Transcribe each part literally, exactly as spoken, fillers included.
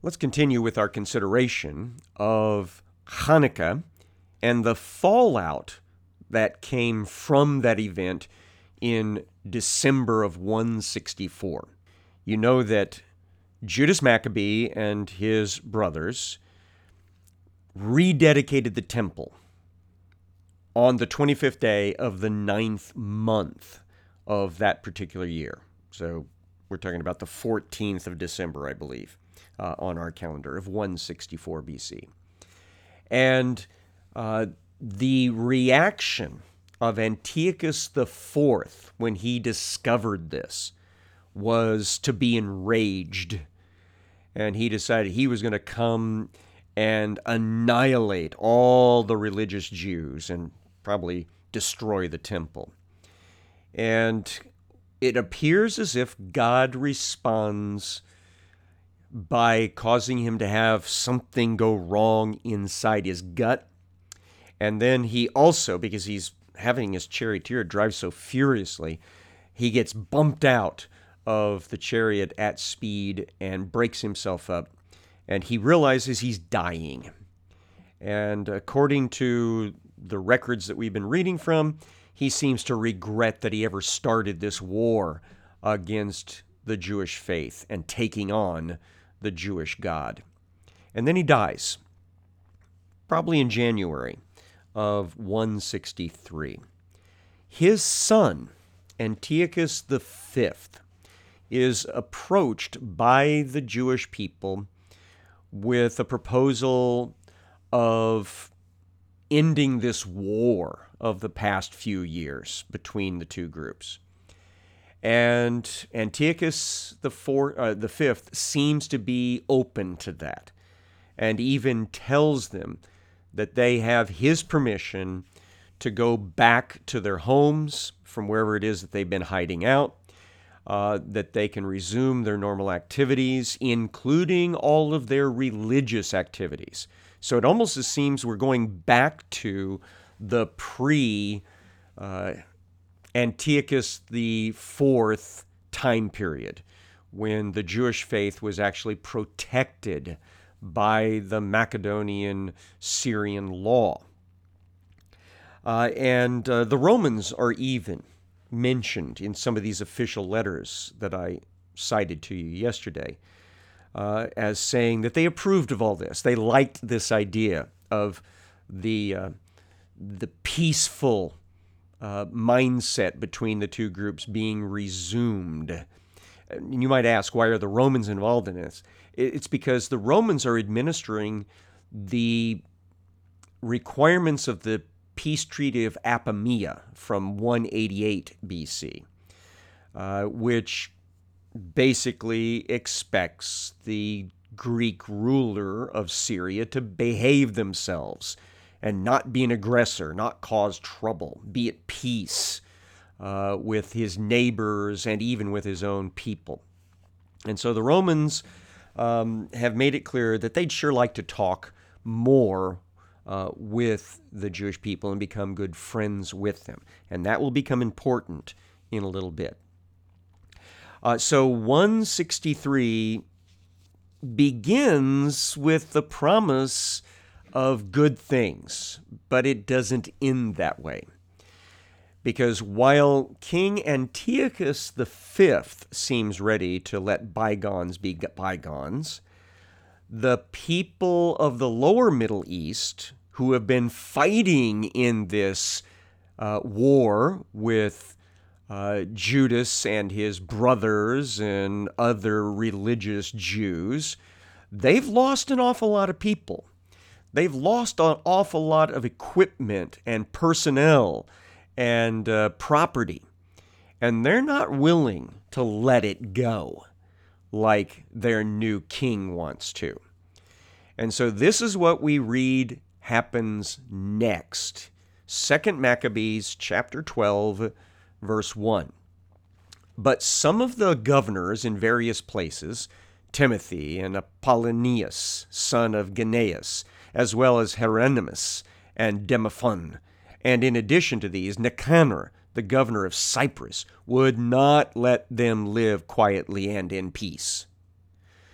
Let's continue with our consideration of Hanukkah and the fallout that came from that event in December of one sixty-four. You know that Judas Maccabee and his brothers rededicated the temple on the twenty-fifth day of the ninth month of that particular year. So we're talking about the fourteenth of December, I believe, uh, on our calendar of one sixty-four B C. And uh, the reaction of Antiochus the Fourth when he discovered this was to be enraged. And he decided he was going to come and annihilate all the religious Jews and probably destroy the temple. And it appears as if God responds by causing him to have something go wrong inside his gut. And then he also, because he's having his charioteer drive so furiously, he gets bumped out of the chariot at speed and breaks himself up. And he realizes he's dying. And according to the records that we've been reading from, he seems to regret that he ever started this war against the Jewish faith and taking on the Jewish God. And then he dies, probably in January of one sixty-three. His son, Antiochus the Fifth, is approached by the Jewish people with a proposal of ending this war of the past few years between the two groups. And Antiochus the four, uh, the Fifth seems to be open to that, and even tells them that they have his permission to go back to their homes from wherever it is that they've been hiding out, uh, that they can resume their normal activities, including all of their religious activities. So it almost seems we're going back to the pre uh, Antiochus the Fourth time period, when the Jewish faith was actually protected by the Macedonian Syrian law. Uh, and uh, the Romans are even mentioned in some of these official letters that I cited to you yesterday, uh, as saying that they approved of all this. They liked this idea of the uh, the peaceful uh, mindset between the two groups being resumed. And you might ask, why are the Romans involved in this? It's because the Romans are administering the requirements of the peace treaty of Apamea from one eighty-eight B C, uh, which basically expects the Greek ruler of Syria to behave themselves and not be an aggressor, not cause trouble, be at peace uh, with his neighbors and even with his own people. And so the Romans um, have made it clear that they'd sure like to talk more uh, with the Jewish people and become good friends with them. And that will become important in a little bit. Uh, so one sixty-three begins with the promise of good things, but it doesn't end that way. Because while King Antiochus the Fifth seems ready to let bygones be bygones, the people of the lower Middle East, who have been fighting in this uh, war with uh, Judas and his brothers and other religious Jews, they've lost an awful lot of people. They've lost an awful lot of equipment and personnel and uh, property, and they're not willing to let it go like their new king wants to. And so this is what we read happens next. Second Maccabees chapter twelve, verse one. But some of the governors in various places, Timothy and Apollonius, son of Gennaeus, as well as Hieronymus and Demophon, and in addition to these, Nicanor, the governor of Cyprus, would not let them live quietly and in peace.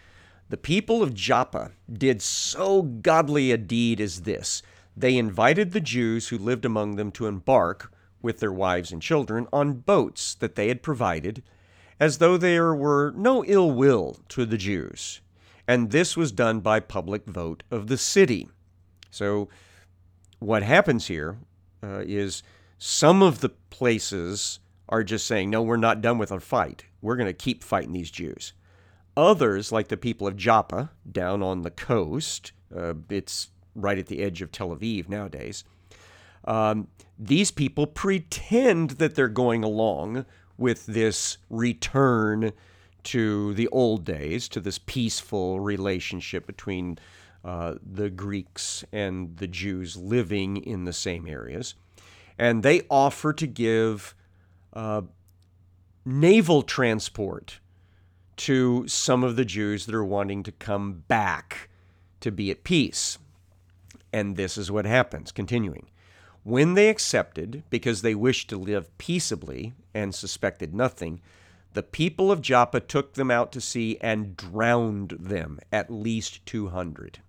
The people of Joppa did so godly a deed as this. They invited the Jews who lived among them to embark, with their wives and children, on boats that they had provided, as though there were no ill will to the Jews. And this was done by public vote of the city. So what happens here uh, is some of the places are just saying, no, we're not done with our fight. We're going to keep fighting these Jews. Others, like the people of Joppa, down on the coast, uh, it's right at the edge of Tel Aviv nowadays, um, these people pretend that they're going along with this return to the old days, to this peaceful relationship between uh, the Greeks and the Jews living in the same areas. And they offer to give uh, naval transport to some of the Jews that are wanting to come back to be at peace. And this is what happens, continuing. When they accepted, because they wished to live peaceably and suspected nothing, the people of Joppa took them out to sea and drowned them, at least two hundred.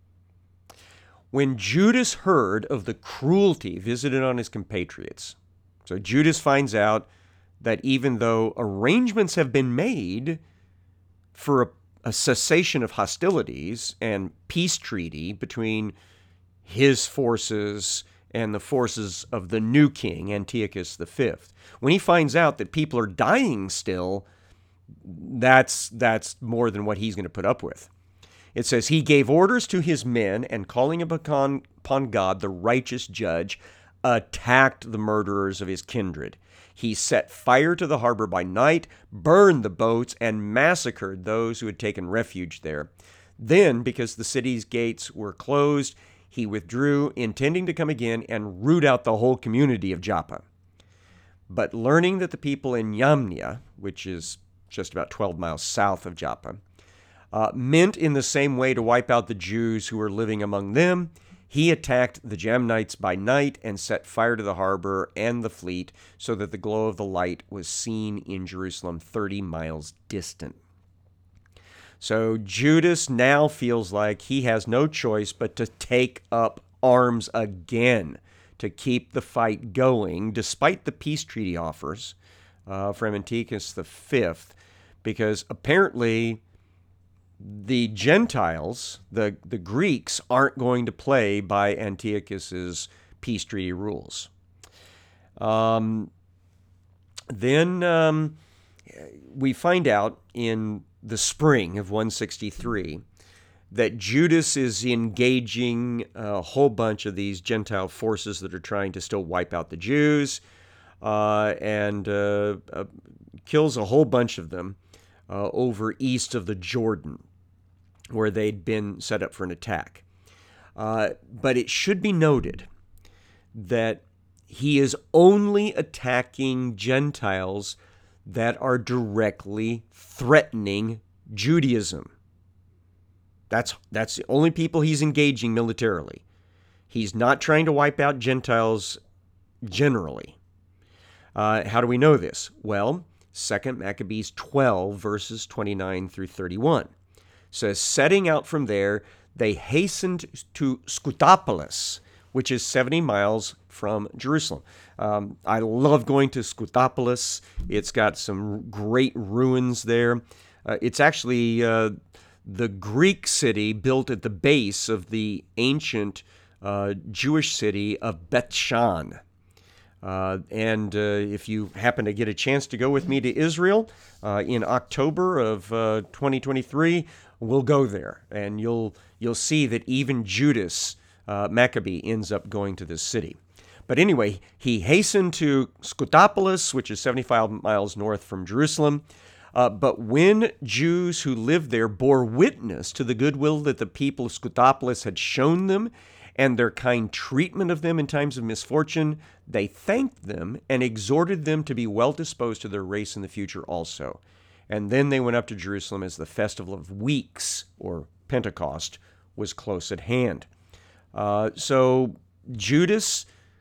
When Judas heard of the cruelty visited on his compatriots, so Judas finds out that even though arrangements have been made for a, a cessation of hostilities and peace treaty between his forces and the forces of the new king, Antiochus the Fifth, when he finds out that people are dying still, that's, that's more than what he's going to put up with. It says, he gave orders to his men, and calling upon, upon God, the righteous judge, attacked the murderers of his kindred. He set fire to the harbor by night, burned the boats, and massacred those who had taken refuge there. Then, because the city's gates were closed, he withdrew, intending to come again and root out the whole community of Joppa. But learning that the people in Yamnia, which is just about twelve miles south of Joppa, uh, meant in the same way to wipe out the Jews who were living among them, he attacked the Jamnites by night and set fire to the harbor and the fleet, so that the glow of the light was seen in Jerusalem thirty miles distant. So Judas now feels like he has no choice but to take up arms again to keep the fight going, despite the peace treaty offers uh, from Antiochus the Fifth, because apparently the Gentiles, the, the Greeks, aren't going to play by Antiochus's peace treaty rules. Um, then um, we find out in the spring of one sixty-three that Judas is engaging a whole bunch of these Gentile forces that are trying to still wipe out the Jews, uh, and uh, uh, kills a whole bunch of them uh, over east of the Jordan, where they'd been set up for an attack. Uh, but it should be noted that he is only attacking Gentiles that are directly threatening Judaism. That's, that's the only people he's engaging militarily. He's not trying to wipe out Gentiles generally. Uh, how do we know this? Well, Second Maccabees twelve, verses twenty-nine through thirty-one. Says, setting out from there, they hastened to Scutopolis, which is seventy miles from Jerusalem. Um, I love going to Scutopolis. It's got some great ruins there. Uh, it's actually uh, the Greek city built at the base of the ancient uh, Jewish city of Beth Shan. Uh, and uh, if you happen to get a chance to go with me to Israel uh, in October of uh, twenty twenty-three, we'll go there, and you'll you'll see that even Judas uh, Maccabee ends up going to this city. But anyway, he hastened to Scutopolis, which is seventy-five miles north from Jerusalem. Uh, but when Jews who lived there bore witness to the goodwill that the people of Scutopolis had shown them and their kind treatment of them in times of misfortune, they thanked them and exhorted them to be well disposed to their race in the future also. And then they went up to Jerusalem as the festival of weeks, or Pentecost, was close at hand. Uh, so Judas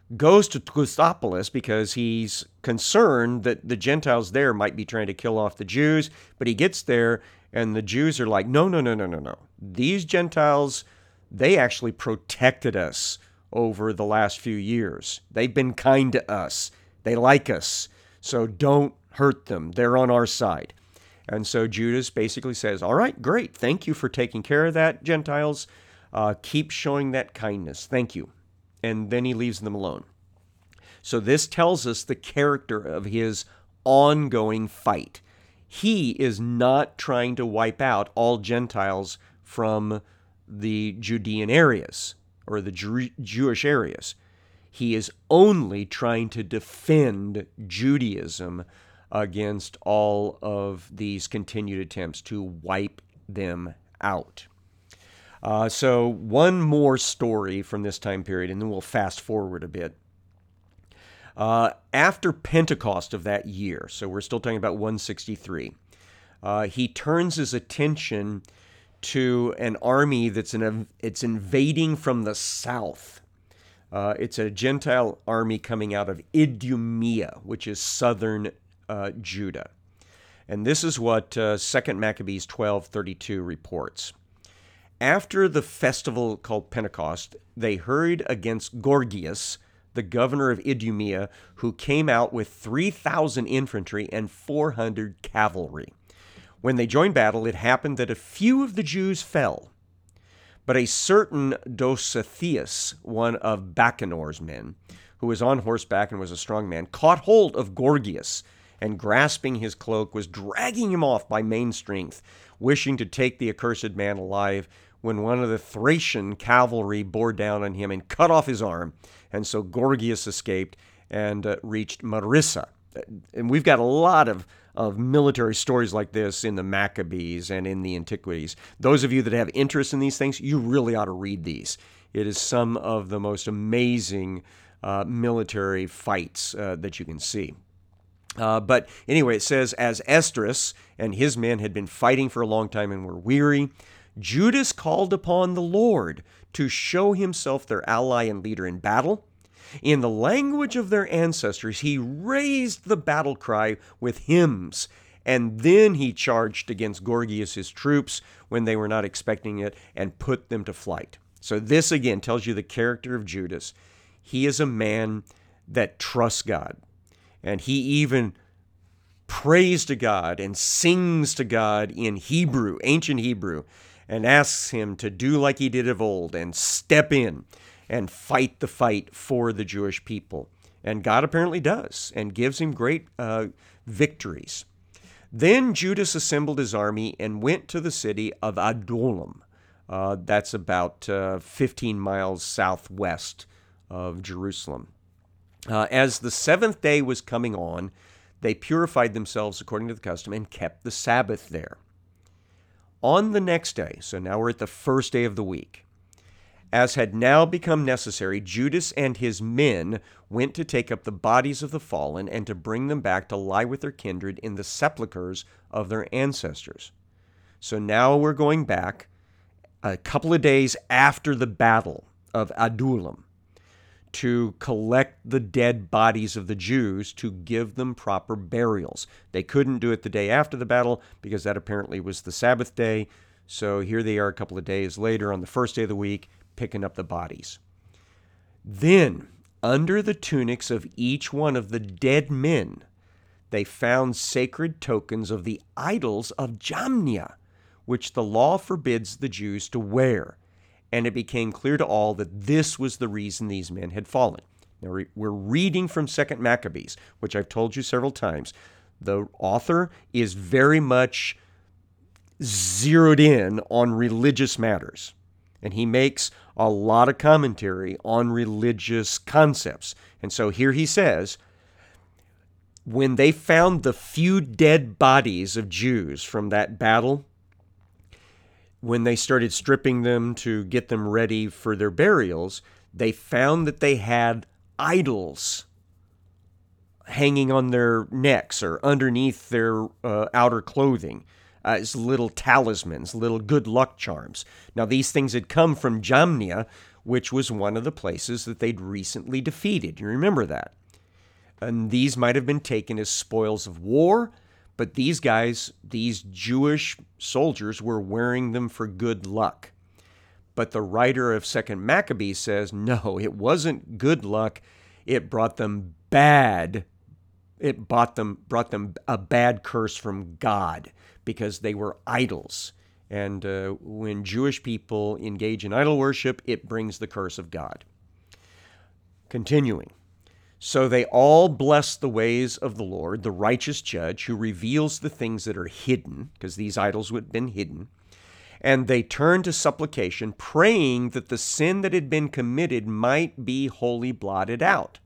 goes to Teutopolis because he's concerned that the Gentiles there might be trying to kill off the Jews. But he gets there, and the Jews are like, no, no, no, no, no, no. These Gentiles, they actually protected us over the last few years. They've been kind to us. They like us. So don't hurt them. They're on our side. And so Judas basically says, all right, great. Thank you for taking care of that, Gentiles. Uh, keep showing that kindness. Thank you. And then he leaves them alone. So this tells us the character of his ongoing fight. He is not trying to wipe out all Gentiles from the Judean areas or the Jew- Jewish areas. He is only trying to defend Judaism against all of these continued attempts to wipe them out. Uh, so one more story from this time period, and then we'll fast forward a bit. Uh, after Pentecost of that year, so we're still talking about one sixty-three, uh, he turns his attention to an army that's in it's invading from the south. Uh, it's a Gentile army coming out of Idumea, which is southern uh, Judah. And this is what uh, Second Maccabees twelve thirty-two reports. After the festival called Pentecost, they hurried against Gorgias, the governor of Idumea, who came out with three thousand infantry and four hundred cavalry. When they joined battle, it happened that a few of the Jews fell. But a certain Dositheus, one of Bacanor's men, who was on horseback and was a strong man, caught hold of Gorgias, and grasping his cloak, was dragging him off by main strength, wishing to take the accursed man alive, when one of the Thracian cavalry bore down on him and cut off his arm. And so Gorgias escaped and uh, reached Marissa. And we've got a lot of, of military stories like this in the Maccabees and in the Antiquities. Those of you that have interest in these things, you really ought to read these. It is some of the most amazing uh, military fights uh, that you can see. Uh, but anyway, it says, as Esdras and his men had been fighting for a long time and were weary, Judas called upon the Lord to show himself their ally and leader in battle. In the language of their ancestors, he raised the battle cry with hymns, and then he charged against Gorgias' troops when they were not expecting it and put them to flight. So this again tells you the character of Judas. He is a man that trusts God, and he even prays to God and sings to God in Hebrew, ancient Hebrew, and asks him to do like he did of old and step in and fight the fight for the Jewish people. And God apparently does and gives him great uh, victories. Then Judas assembled his army and went to the city of Adullam. Uh, that's about uh, fifteen miles southwest of Jerusalem. Uh, as the seventh day was coming on, they purified themselves according to the custom and kept the Sabbath there. On the next day, so now we're at the first day of the week, as had now become necessary, Judas and his men went to take up the bodies of the fallen and to bring them back to lie with their kindred in the sepulchres of their ancestors. So now we're going back a couple of days after the battle of Adullam to collect the dead bodies of the Jews to give them proper burials. They couldn't do it the day after the battle because that apparently was the Sabbath day. So here they are a couple of days later on the first day of the week, picking up the bodies. Then, under the tunics of each one of the dead men, they found sacred tokens of the idols of Jamnia, which the law forbids the Jews to wear. And it became clear to all that this was the reason these men had fallen. Now, we're reading from Second Maccabees, which I've told you several times. The author is very much zeroed in on religious matters, and he makes a lot of commentary on religious concepts. And so here he says, when they found the few dead bodies of Jews from that battle, when they started stripping them to get them ready for their burials, they found that they had idols hanging on their necks or underneath their uh, outer clothing. as little talismans, little good luck charms. Now, these things had come from Jamnia, which was one of the places that they'd recently defeated. You remember that. And these might have been taken as spoils of war, but these guys, these Jewish soldiers, were wearing them for good luck. But the writer of Second Maccabees says, no, it wasn't good luck. It brought them bad. It brought them, brought them a bad curse from God because they were idols. And uh, when Jewish people engage in idol worship, it brings the curse of God. Continuing. So they all bless the ways of the Lord, the righteous judge, who reveals the things that are hidden, because these idols would have been hidden. And they turned to supplication, praying that the sin that had been committed might be wholly blotted out.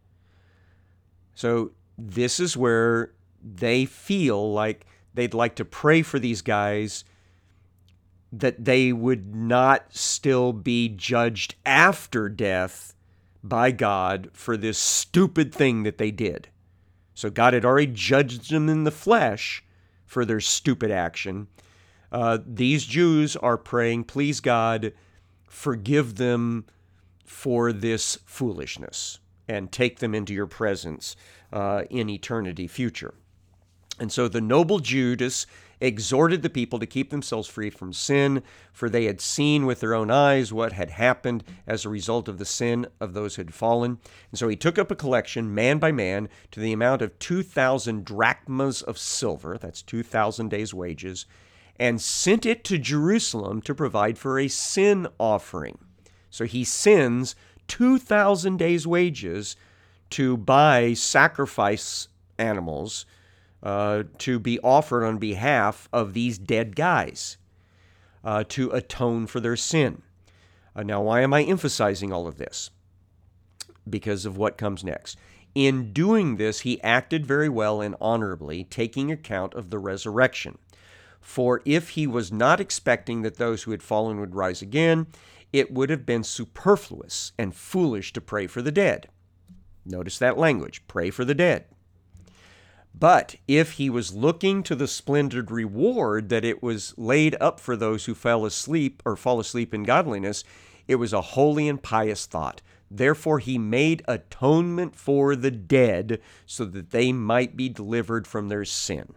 So this is where they feel like they'd like to pray for these guys that they would not still be judged after death by God for this stupid thing that they did. So God had already judged them in the flesh for their stupid action. Uh, these Jews are praying, please God, forgive them for this foolishness and take them into your presence uh, in eternity future. And so the noble Judas exhorted the people to keep themselves free from sin, for they had seen with their own eyes what had happened as a result of the sin of those who had fallen. And so he took up a collection, man by man, to the amount of two thousand drachmas of silver, that's two thousand days' wages, and sent it to Jerusalem to provide for a sin offering. So he sends two thousand days' wages to buy sacrifice animals uh, to be offered on behalf of these dead guys uh, to atone for their sin. Uh, now, why am I emphasizing all of this? Because of what comes next. In doing this, he acted very well and honorably, taking account of the resurrection. For if he was not expecting that those who had fallen would rise again, it would have been superfluous and foolish to pray for the dead. Notice that language, pray for the dead. But if he was looking to the splendid reward that it was laid up for those who fell asleep or fall asleep in godliness, it was a holy and pious thought. Therefore he made atonement for the dead so that they might be delivered from their sin.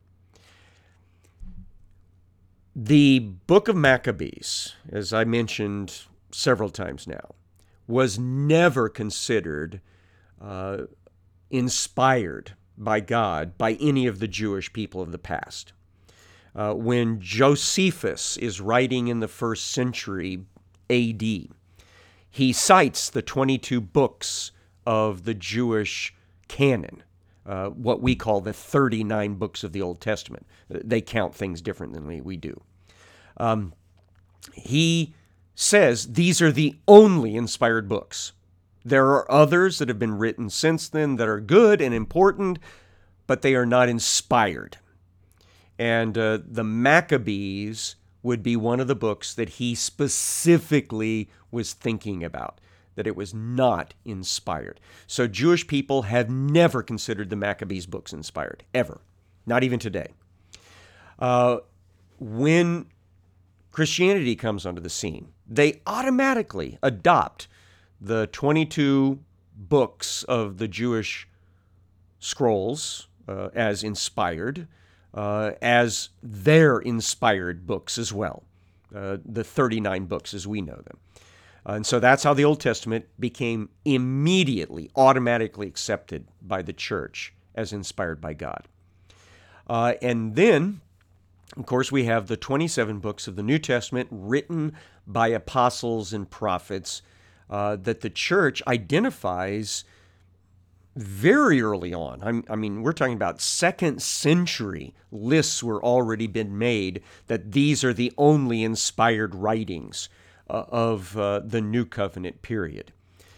The book of Maccabees, as I mentioned several times now, was never considered uh, inspired by God by any of the Jewish people of the past. Uh, when Josephus is writing in the first century A D, he cites the twenty-two books of the Jewish canon, uh, what we call the thirty-nine books of the Old Testament. They count things different than we, we do. Um, he says these are the only inspired books. There are others that have been written since then that are good and important, but they are not inspired. And uh, the Maccabees would be one of the books that he specifically was thinking about, that it was not inspired. So Jewish people have never considered the Maccabees books inspired, ever, not even today. Uh, when Christianity comes onto the scene, they automatically adopt the twenty-two books of the Jewish scrolls uh, as inspired, uh, as their inspired books as well, uh, the thirty-nine books as we know them. Uh, and so that's how the Old Testament became immediately, automatically accepted by the church as inspired by God. Uh, and then, of course, we have the twenty-seven books of the New Testament written by apostles and prophets uh, that the church identifies very early on. I'm, I mean, we're talking about second century lists were already been made that these are the only inspired writings uh, of uh, the New Covenant period.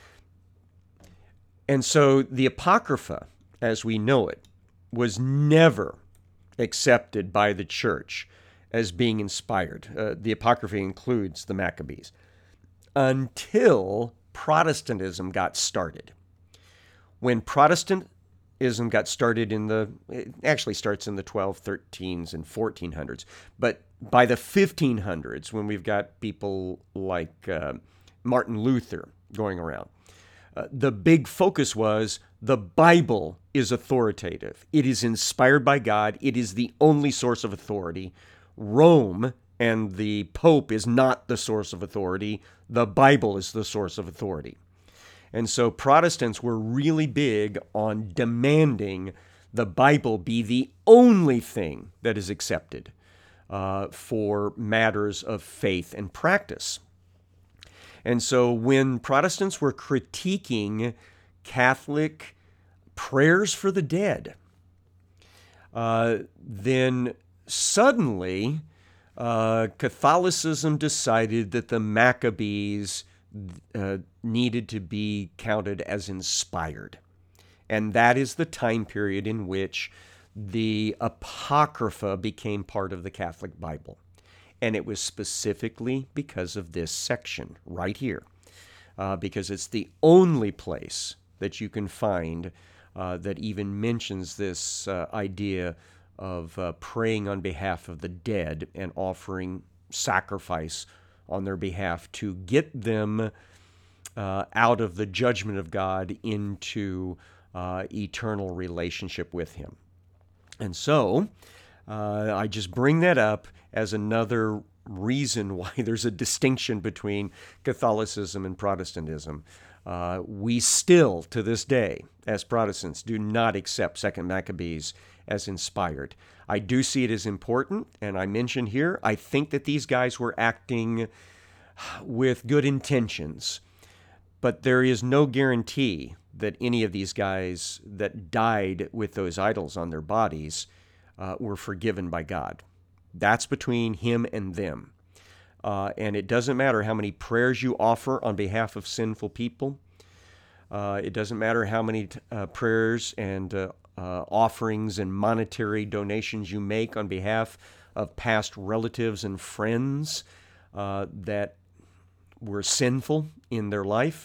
And so the Apocrypha, as we know it, was never accepted by the church as being inspired. Uh, the Apocrypha includes the Maccabees, until Protestantism got started. When Protestant Protestantism got started in the, it actually starts in the twelve, thirteens, and fourteen hundreds. But by the fifteen hundreds, when we've got people like uh, Martin Luther going around, uh, the big focus was the Bible is authoritative. It is inspired by God. It is the only source of authority. Rome and the Pope is not the source of authority. The Bible is the source of authority. And so Protestants were really big on demanding the Bible be the only thing that is accepted uh, for matters of faith and practice. And so when Protestants were critiquing Catholic prayers for the dead, uh, then suddenly uh, Catholicism decided that the Maccabees uh, needed to be counted as inspired. And that is the time period in which the Apocrypha became part of the Catholic Bible. And it was specifically because of this section right here, uh, because it's the only place that you can find uh, that even mentions this uh, idea of uh, praying on behalf of the dead and offering sacrifice on their behalf to get them uh, out of the judgment of God into uh, eternal relationship with Him. And so uh, I just bring that up as another reason why there's a distinction between Catholicism and Protestantism. Uh, we still, to this day, as Protestants, do not accept Second Maccabees as inspired. I do see it as important, and I mentioned here, I think that these guys were acting with good intentions, but there is no guarantee that any of these guys that died with those idols on their bodies uh, were forgiven by God. That's between him and them. Uh, and it doesn't matter how many prayers you offer on behalf of sinful people. Uh, it doesn't matter how many uh, prayers and uh, uh, offerings and monetary donations you make on behalf of past relatives and friends uh, that were sinful in their life.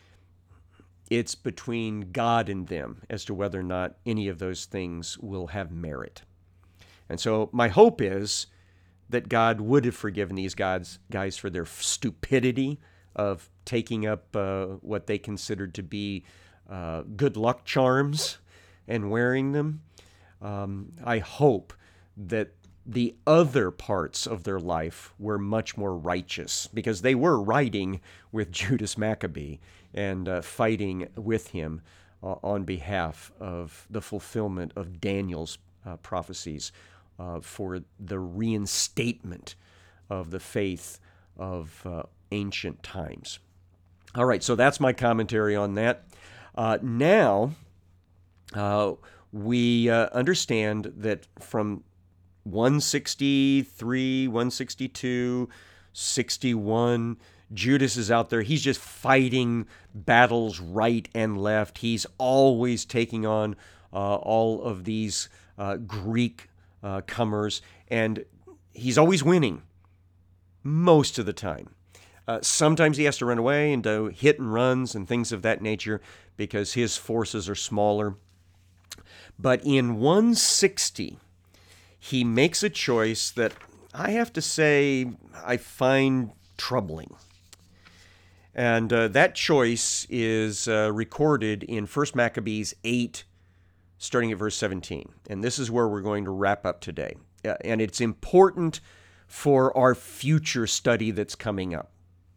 It's between God and them as to whether or not any of those things will have merit. And so my hope is that God would have forgiven these guys, guys for their stupidity of taking up uh, what they considered to be uh, good luck charms and wearing them. Um, I hope that the other parts of their life were much more righteous, because they were riding with Judas Maccabee and uh, fighting with him uh, on behalf of the fulfillment of Daniel's uh, prophecies uh, for the reinstatement of the faith of uh, ancient times. All right, so that's my commentary on that. Uh, now, uh, we uh, understand that from one sixty-three, one sixty-two, sixty-one, Judas is out there. He's just fighting battles right and left. He's always taking on uh, all of these uh, Greek uh, comers, and he's always winning most of the time. Uh, sometimes he has to run away and do hit and runs and things of that nature because his forces are smaller. But in one sixty, he makes a choice that I have to say I find troubling. And uh, that choice is uh, recorded in First Maccabees eight, starting at verse seventeen. And this is where we're going to wrap up today. Uh, and it's important for our future study that's coming up.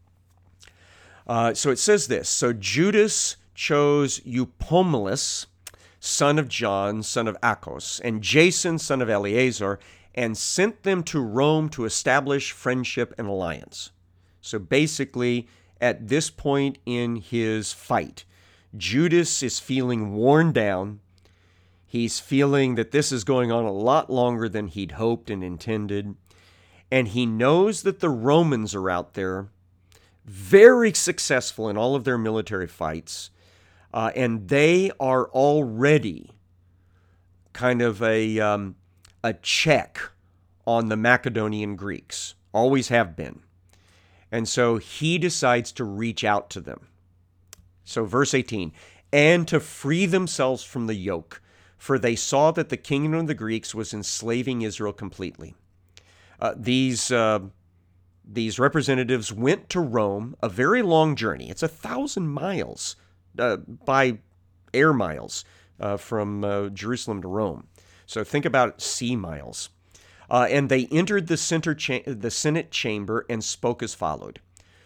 Uh, so it says this, So Judas chose Eupomeles, son of John, son of Achos, and Jason, son of Eleazar, and sent them to Rome to establish friendship and alliance. So basically, at this point in his fight, Judas is feeling worn down. He's feeling that this is going on a lot longer than he'd hoped and intended. And he knows that the Romans are out there, very successful in all of their military fights, uh, and they are already kind of a, um, a check on the Macedonian Greeks, always have been. And so he decides to reach out to them. So verse eighteen, and to free themselves from the yoke, for they saw that the kingdom of the Greeks was enslaving Israel completely. Uh, these uh, these representatives went to Rome, a very long journey. It's a thousand miles uh, by air miles uh, from uh, Jerusalem to Rome. So think about sea miles. Uh, and they entered the, center cha- the Senate chamber and spoke as followed.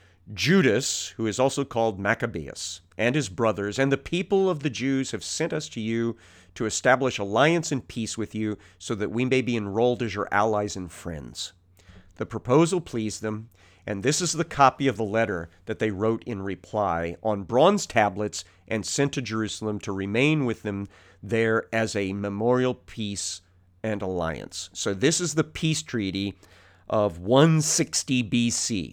Judas, who is also called Maccabeus, and his brothers, and the people of the Jews have sent us to you to establish alliance and peace with you so that we may be enrolled as your allies and friends. The proposal pleased them, and this is the copy of the letter that they wrote in reply on bronze tablets and sent to Jerusalem to remain with them there as a memorial peace and alliance. So this is the peace treaty of one sixty B C.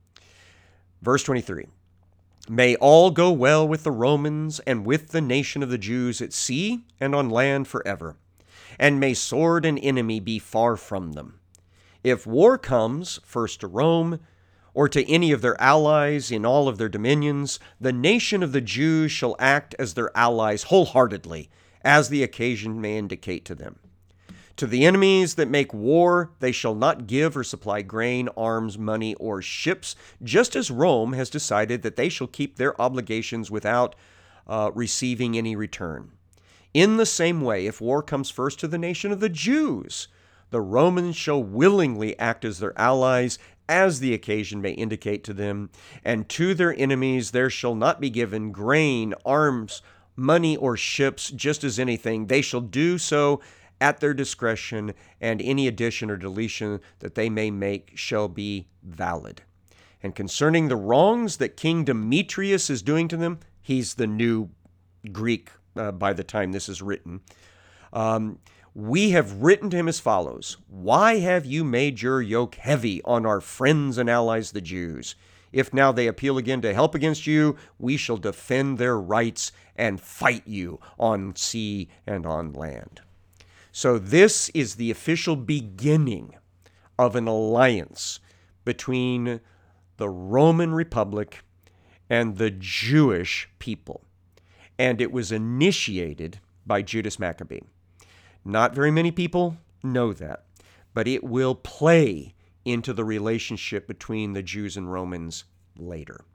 Verse twenty-three, may all go well with the Romans and with the nation of the Jews at sea and on land forever, and may sword and enemy be far from them. If war comes, first to Rome, or to any of their allies in all of their dominions, the nation of the Jews shall act as their allies wholeheartedly, as the occasion may indicate to them. To the enemies that make war, they shall not give or supply grain, arms, money, or ships, just as Rome has decided that they shall keep their obligations without uh, receiving any return. In the same way, if war comes first to the nation of the Jews, the Romans shall willingly act as their allies, as the occasion may indicate to them, and to their enemies there shall not be given grain, arms, money, or ships, just as anything. They shall do so at their discretion, and any addition or deletion that they may make shall be valid. And concerning the wrongs that King Demetrius is doing to them, he's the new Greek uh, by the time this is written, um, we have written to him as follows. Why have you made your yoke heavy on our friends and allies, the Jews? If now they appeal again to help against you, we shall defend their rights and fight you on sea and on land. So this is the official beginning of an alliance between the Roman Republic and the Jewish people. And it was initiated by Judas Maccabee. Not very many people know that, but it will play into the relationship between the Jews and Romans later.